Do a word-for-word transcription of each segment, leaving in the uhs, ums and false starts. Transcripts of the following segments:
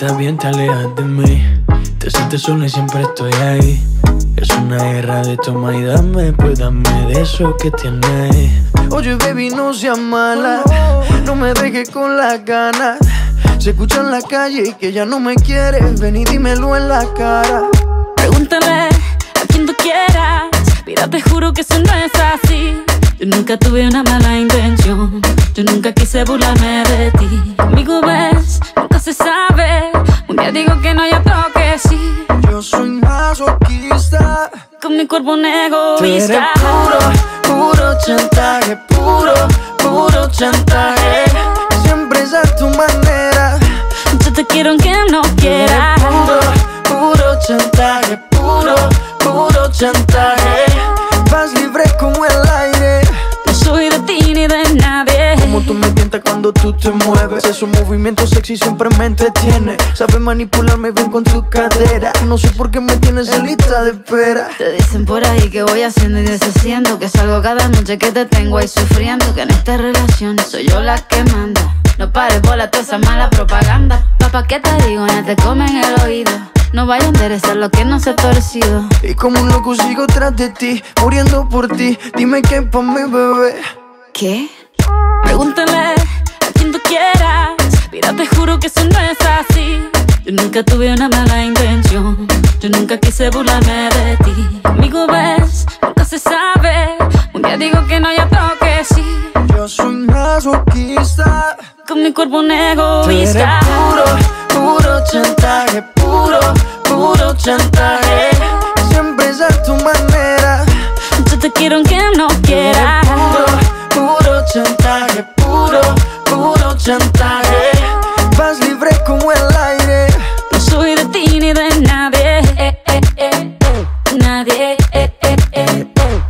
estás bien, te alejas de mí. Te sientes sola y siempre estoy ahí. Es una guerra de toma y dame, pues dame de eso que tienes. Oye, baby, no seas mala, no me dejes con las ganas. Se escucha en la calle y que ya no me quieres. Ven y dímelo en la cara. Pregúntale a quien tú quieras. Mira, te juro que eso no es así. Yo nunca tuve una mala intención. Yo nunca quise burlarme de ti. Conmigo ves, nunca se sabe. Un día digo que no, y otro que sí. Yo soy masoquista. Con mi cuerpo un egoísta. Tú eres puro, puro chantaje. Puro, puro chantaje. Siempre es a tu manera. Yo te quiero aunque no quieras. Puro, puro chantaje. Puro, puro chantaje. Vas libre como el aire. No soy de ti ni de nadie. Como tú me tientas cuando tú te mueves. Esos movimientos sexy siempre me entretiene. Sabes manipularme bien con tu cadera. No sé por qué me tienes en lista de espera. Te dicen por ahí que voy haciendo y deshaciendo, que salgo cada noche que te tengo ahí sufriendo, que en esta relación soy yo la que manda. No pares bola toda esa mala propaganda. Papá, ¿qué te digo? Ya te comen el oído. No vaya a enderezar lo que no se ha torcido. Y como un loco sigo tras de ti, muriendo por ti. Dime qué pa' mi bebé. ¿Qué? Pregúntale a quien tú quieras. Mira, te juro que eso no es así. Yo nunca tuve una mala intención. Yo nunca quise burlarme de ti. Conmigo ves, nunca se sabe. Un día digo que no, y otro que sí. Yo soy masoquista. Con mi cuerpo un egoísta. Tú eres puro, puro chantaje. Puro, puro chantaje. Siempre es a tu manera. Yo te quiero aunque no quieras. Puro, puro chantaje. Puro, puro chantaje. Vas libre como el aire. No soy de ti ni de nadie. Eh, eh, eh, eh. Nadie. Eh, eh, eh.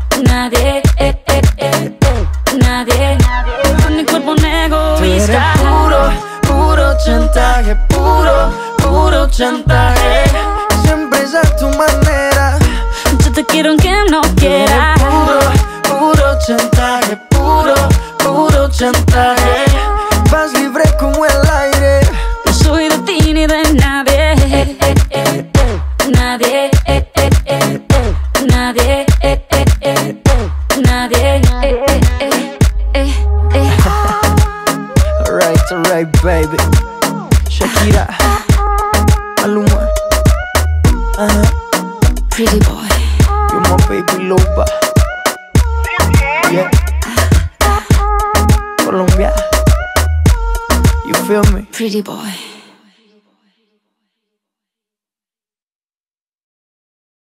Nadie. Eh, eh, eh. Nadie. Con mi cuerpo un egoísta. Puro, puro chantaje. Puro, puro chantaje. Siempre es a tu manera. Yo te quiero aunque no quieras. Puro, puro chantaje. Puro, puro chantaje. Vas libre como el aire. No soy de ti ni de nadie. Eh, eh, eh. Nadie. Eh, eh, eh. Nadie. Eh, eh, eh. Nadie. Eh, eh, eh. Eh, eh. Alright, alright, baby. Shakira, Maluma, uh-huh. Pretty boy. You're my baby lover. Yeah. Colombia. You feel me? Pretty boy.